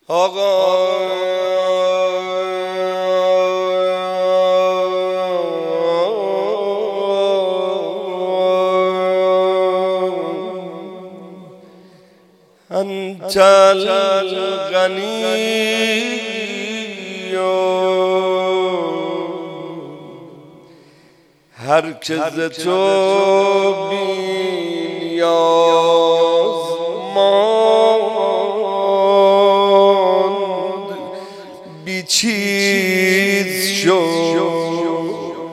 آقا انت الغنی هر که ز تو بی نیاز ماند بی چیز شد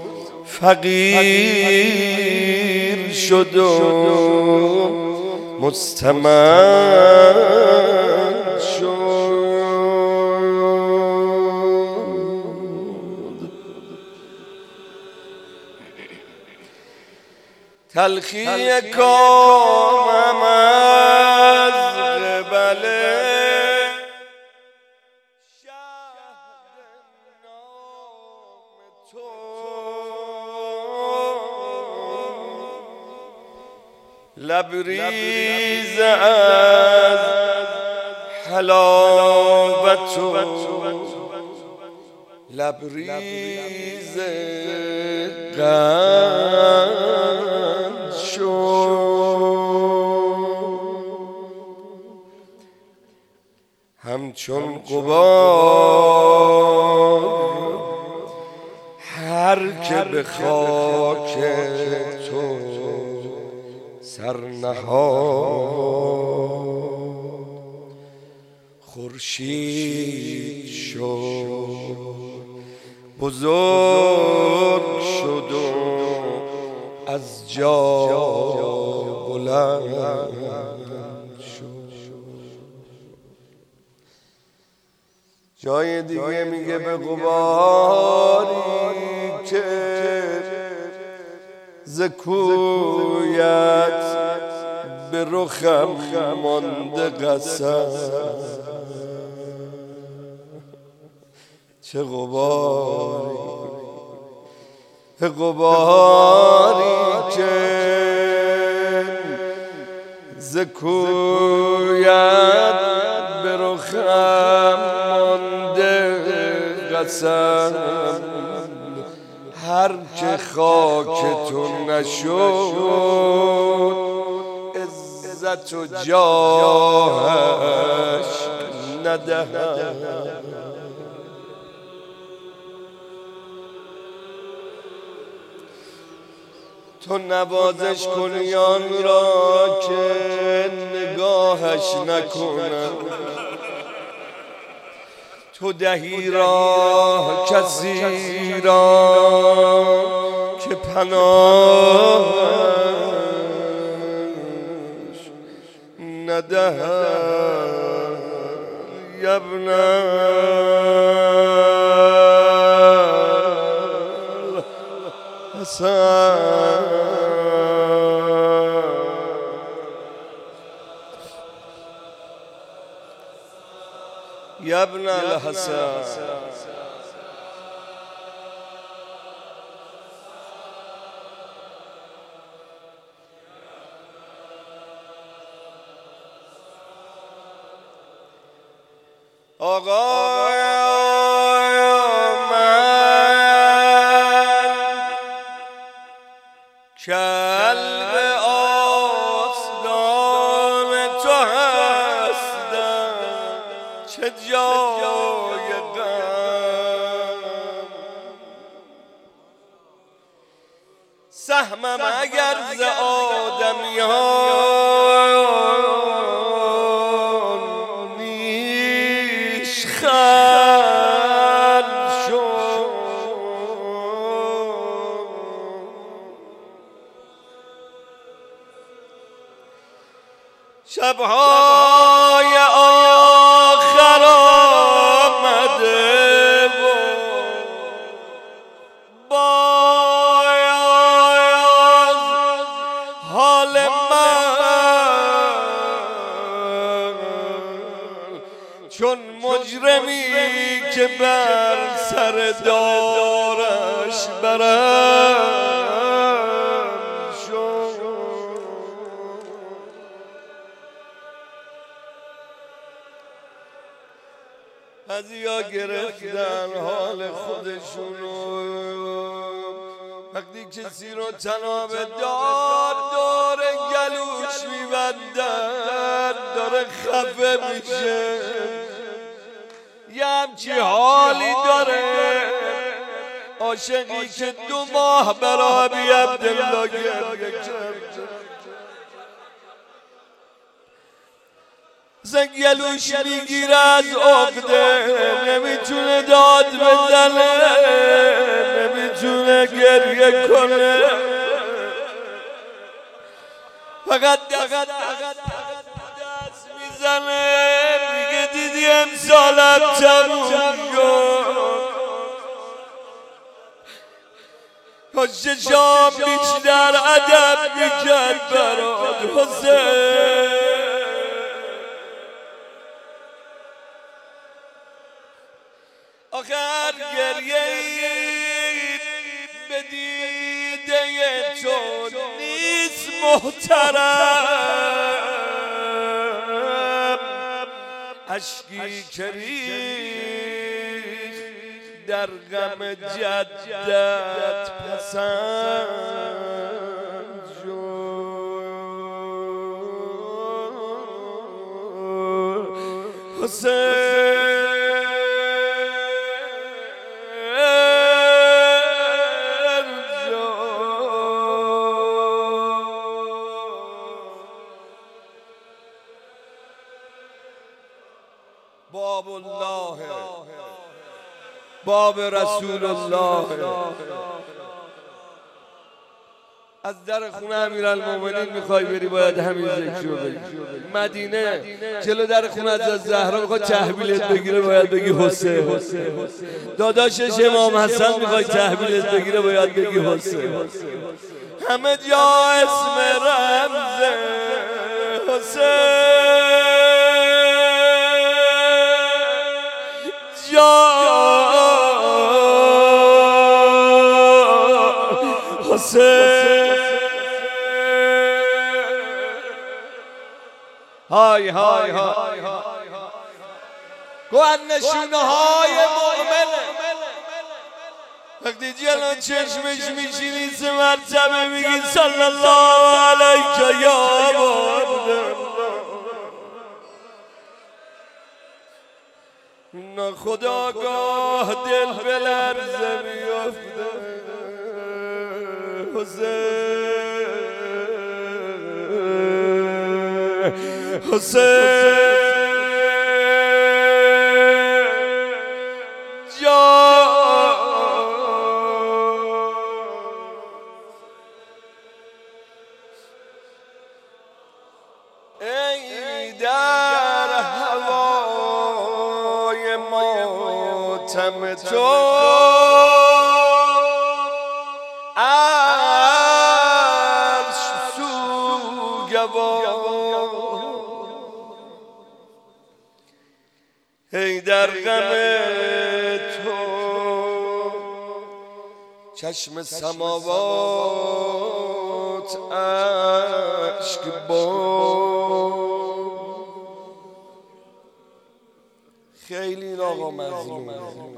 فقیر شد و مستمند شد. تلخی کامم از قبل شهد نام تو لبریز از حلاوت و لبریز قند شد. همچون غبار هر که به خاک تو سر نهاد خورشید شد بزرگ شد و از جا بلند شد. جای دیگه میگه به غباری که ز کویت به رخم مانده قسم. چه غباری که ز کویت به رخم مانده قسم. هر که خاکتون نشد عزت و جاهش ندهد. تو نوازش کنی آن را که نگاهش نکنم. تو دهی راه کسی را که پناهش ندهد. ابن الحسن یا ابن الحسن. آقا من کلب آستان تو هستم. چه جای غم سهمم اگر ز آدمیان نیش خل شد. شبهای آخر آمده و باید حال من چون مجرمی که بر سر دارش برم شد. بعضیا گرفتن حال خودشونو، وقتی کسی رو تناب دار داره گلوش میبندن داره خفه میشه، یه همچی حالی داره عاشقی که 2 ماه برای ابی عبدالله گریه کرد، گلوش میگیره از عقده، نمیتونه داد بزنه، نمیتونه گریه کنه، فقط دست میزنه میگه دیدی امسالم تموم شد، کاش شام بیشتر ادب میکرد برات حسین. آخر گریه‌ای به دیده تو نیست محترم، اشکی که ریخت در غم جدت پسند شد حسین. باب الله، باب رسول الله. از در خونه امیرالمومنین میخوای بری باید همین ذکر رو بگی. مدینه جلو در خونه از زهرا میخواد تحویلت بگیره باید بگی حسین. داداشش امام حسن میخوای تحویلت بگیره باید بگی حسین. همه جا اسم رمزه حسین، حسین. های های های گوهر نشونه های مؤمنه، وقتی جلو چشمش میشینی 3 مرتبه میگی صلی الله علیک یا عبدالله، ناخداگاه دل به لرزه میفته حسین. حسین جان، ای در هوای ماتم تو عرش سوگوار، ای در غم تو چشم سماوات اشک بار. خیلی این آقا مظلومه،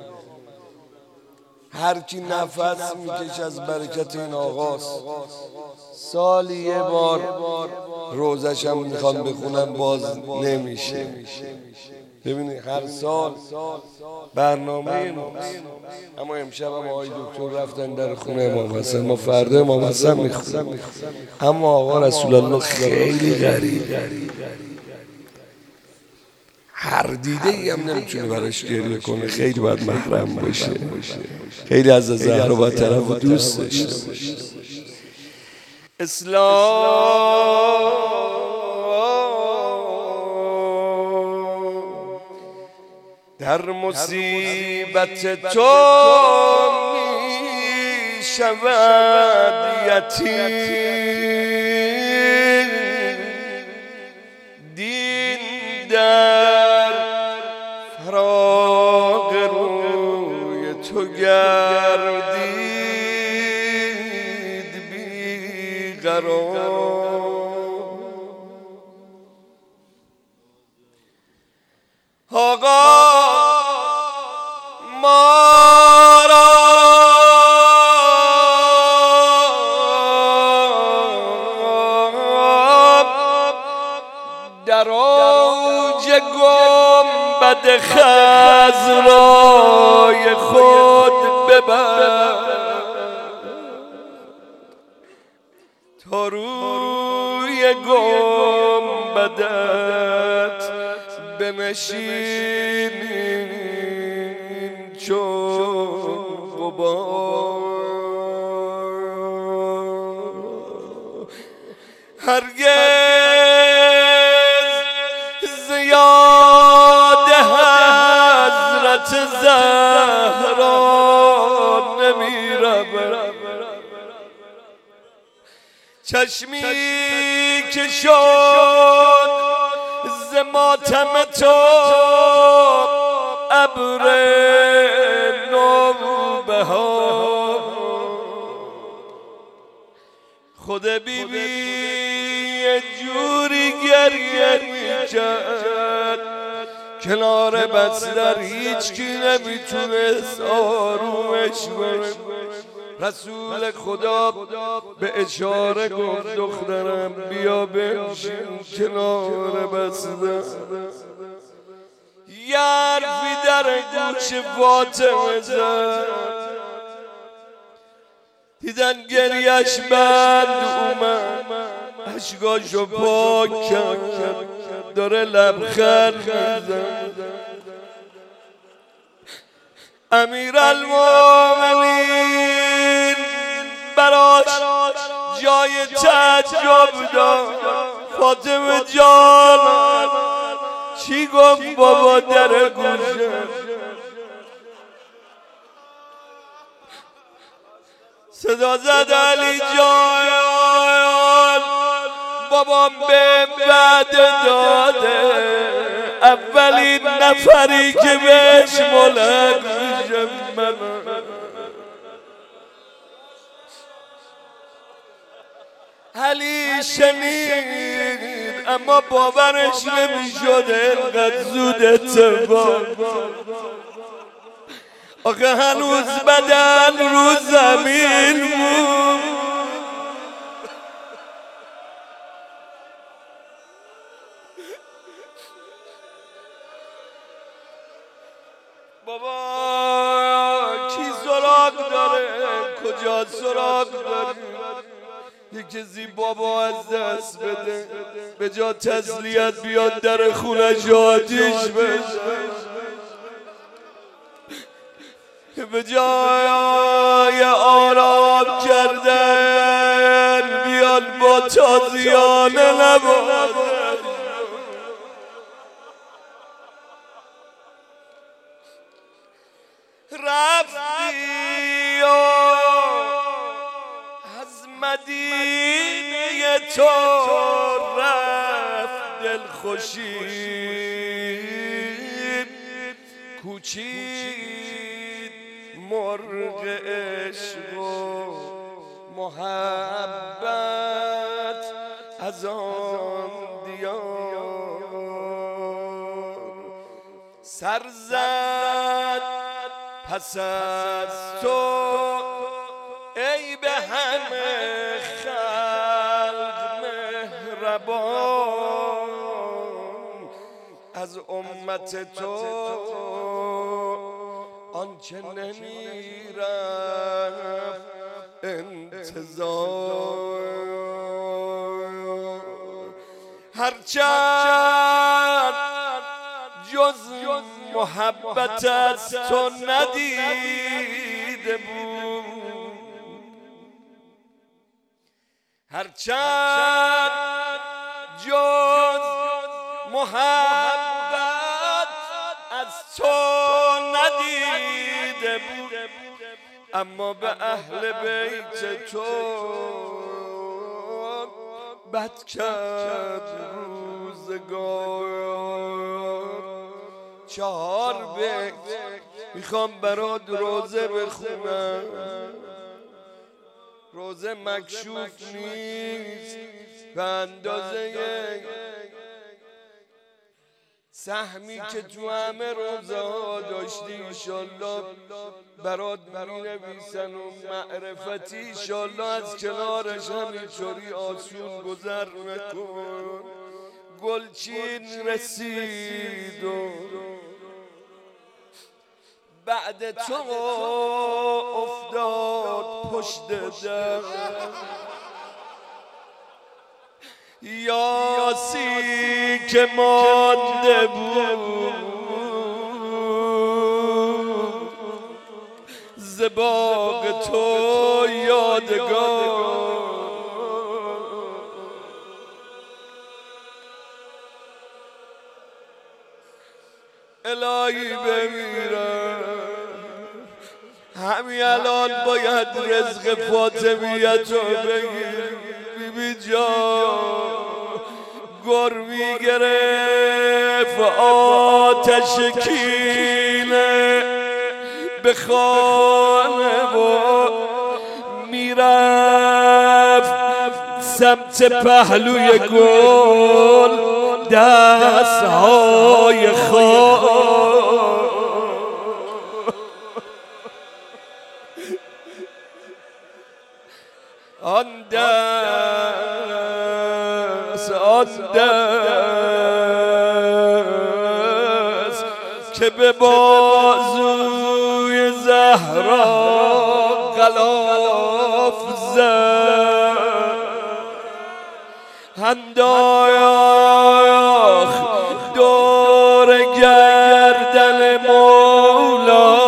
هر کی نفس میکشه از برکت این آقاست. سالی 1 بار روزش هم میخوام بخونم باز نمیشه. ببینید هر سال برنامه ماست، اما امشب هم آقای دکتر رفتن در خونه امام حسن، ما فردا امام حسن میخونیم. اما آقا رسول الله خیلی غریب، هر دیده ای هم نمیتونه براش گریه کنه، خیلی باید محرم باشه، خیلی از زهرا باید طرف دوست داشته باشه. اسلام در مصیبت تو می شود یتیم، دین در فراق روی تو گردید بیقرار. آقا گنبد خضرای خود ببر تا روی گنبدت بنشینیم چون غبار. هرگز زیاد حضرت زهرا نمی‌روم، چشمی که شد ز ماتم تو ابر نوبهار. خود بیبی یه جوری گریه میکرد کنار بستر، هیچ کی نمیتونست آرومش کنه. رسول خدا به اشاره گفت دخترم بیا بنشین کنار بستر. یه حرفی در گوش فاطمه زد، دیدن گریهش بند اومد، اشکاشو پاک کرد، داره لبخند میزن. امیرالمومنین براش جای تعجب داد. فاطمه جان چی گفت بابا در گوشه؟ صدا زد علی جان بابام به بعد داده، اولین نفری که بهش ملک میشه من. علی شنید اما باورش نمیشد اینقدر زود اتفاق. آخه هنوز بدن رو زمین بود. بابا کی سراغ داره؟ کجا سراغ داره؟ یه کسی بابا از دست بده، به جا تسلیت بیاد در خونش آتیش بشه، به جای آرام کردن بیاد با تازیانه نبازن. رفتی از مدینه تو رفت دلخوشی، کوچید مرغ عشق و محبت از آن دیار. سر زد پس از تو ای به همه خلق مهربان، از امت تو آنچه نمیرفت انتظار. هرچند جز محبت از تو ندیده بود، هرچند جز محبت از تو ندیده بود، اما به اهل بیت تو بد کرد روزگار. 4 بیت میخوام برات روزه بخونم. روزه مکشوف نیست به اندازه سهمی که تو همه روزه ها داشتی انشالله برات مینویسن و معرفتی انشالله از کنارش همینطوری آسون گذر نکن. گلچین رسید و بعد تو افتاد پشت در یاسی که مانده بود ز باغ تو یادگار الهی بمیرم همین الان باید رزق فاطمیت رو بگیر بیبی جان گر میگرفت آتش کینه به خانه و میرفت سمت پهلوی گل دستهای خواه آن دست که به بازوی زهرا غلاف زد انداخت دور گردن مولا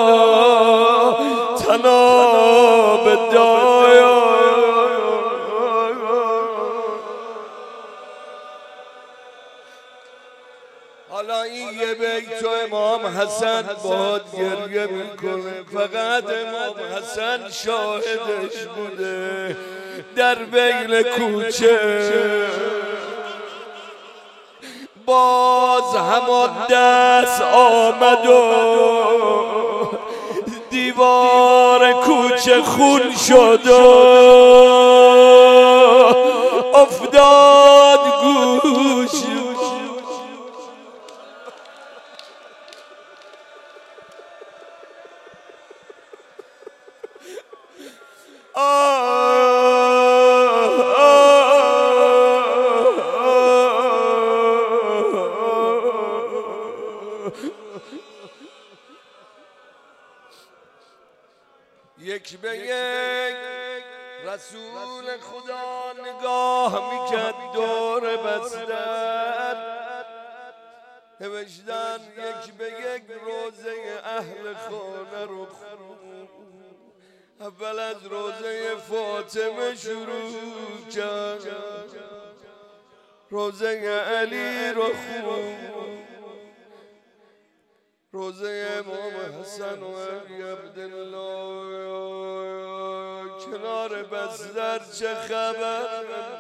طناب دایا حالا این یه بیت و امام حسن باهات گریه میکنه فقط امام حسن شاهدش بوده در بین کوچه باز همان دست آمد و دیوار کوچه خون شد و افتاد گوش یک به یک رسول خدا نگاه میکرد دور بستر نوشتن یک به یک روزه اهل خانه رو اول از روزه فاطمه شروع کرد روزه علی رو خوند روزه امام حسن و علی عبدالله کنار بستر چه خبر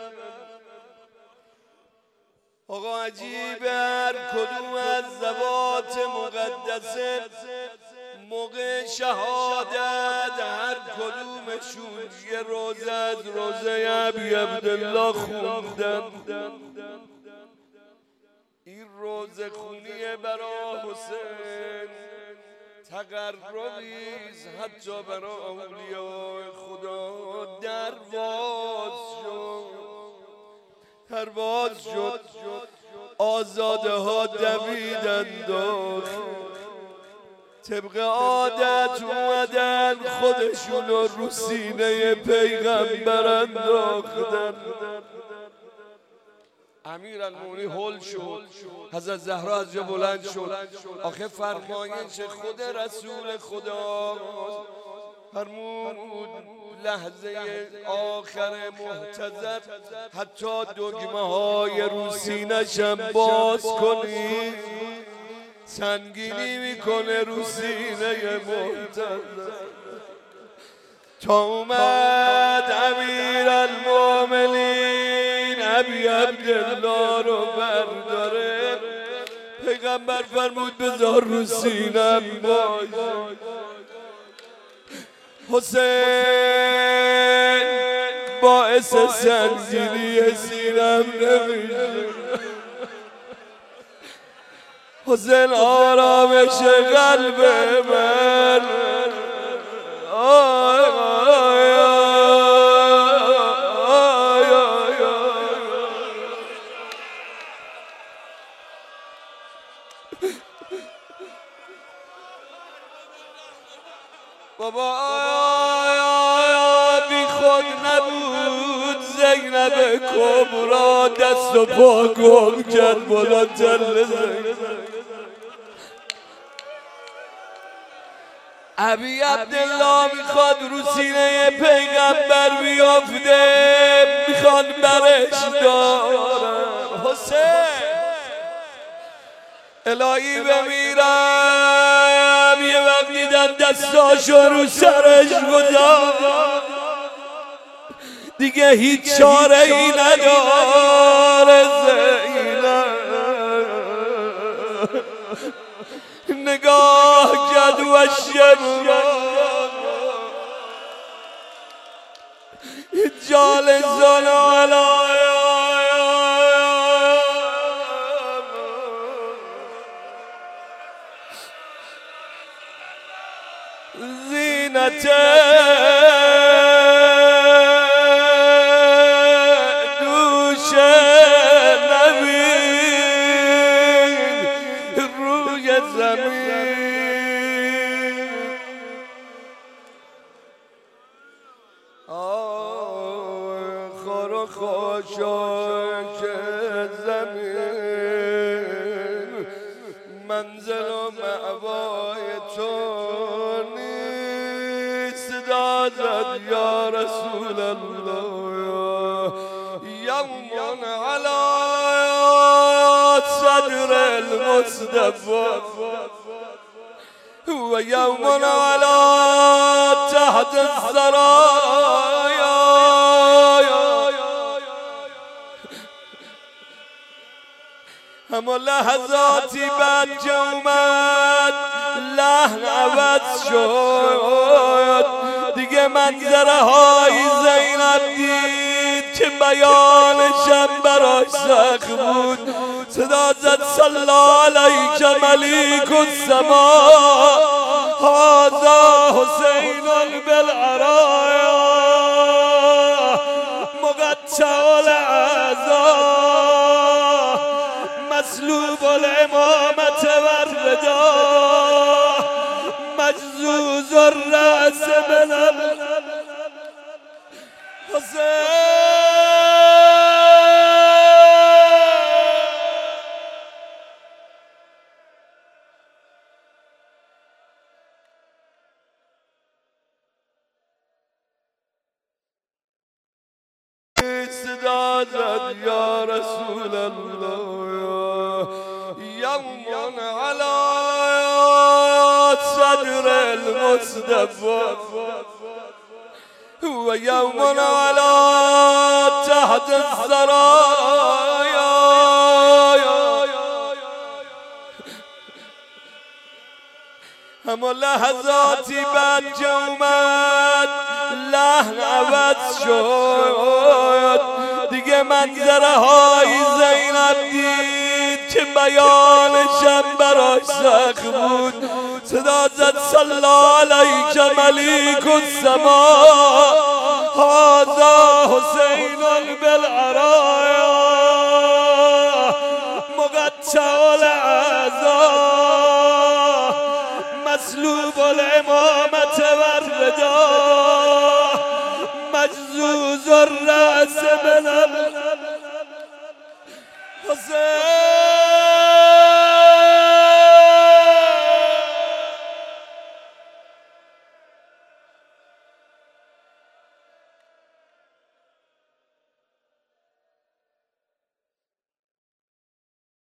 آقا عجیبه هر کدوم از ذوات مقدسه موقع شهادت هر کدومشون یه روزه از روزه علی عبدالله خوندن این روزه خونیه برا حسین تقربیز حتی برا اولیاء خدا درواز شد آزاده ها دویدن داخل طبق عادت اومدن خودشونو رو سینه پیغمبر انداختن امیرالمومنین هول شد حضرت زهرا از جا بلند شد آخه فرمایش خود رسول خدا فرمود لحظه آخر محتضر حتی دگمه های رو سینه‌شم باز کنی سنگینی میکنه رو سینه محتضر تا اومد امیرالمومنین ابی عبدالله رو برداره پیغمبر فرمود بذار رو سینم باش حسین باعث سنگینی سینم نمیشه حسین آرامش قلب من بابا بی خود نبود زینب کبرا دست و پا گم کرد بلندتر ابی عبدالله میخواد رو سینه پیغمبر بیافته، میخواد برش دارم حسین الهی بمیرم. یه وقت دیدن دستاشو رو سرش گذاشت، دیگه هیچ چاره ای نداره. زینب نگاه کرد و جال زنالا زینت دوش نبین روی زمین، خور و خاشاک زمین منزل و مأوای تو نیست. دادت یا رسول الله یوم علی صدر المصطفى و یوم علی تحت الزرایا. اما لحظاتی بعد که اومد لحن عوض شد، دیگه منظره های زینب دید که بیانشم براش سخت بود. صدا زد صلی علیک ملیک السما هذا حسین بالعرایا مقطع الاعضاء مسلوب الامامة والردا مجزوز الرأس من حسین. صدا زد یا رسول الله یوم علی صدر المصطفى و یوم علی تحت الزرایا. اما لحظاتی بعد که اومد لحن عوض شد، دیگه منظره های زینب دید که بیانشم براش سخت بود. صدا زد صلی علیک ملیک السما هذا حسین بالعرایا مقطع الاعضاء مسلوب الامامة والردا مجزوز الرأس من حسین.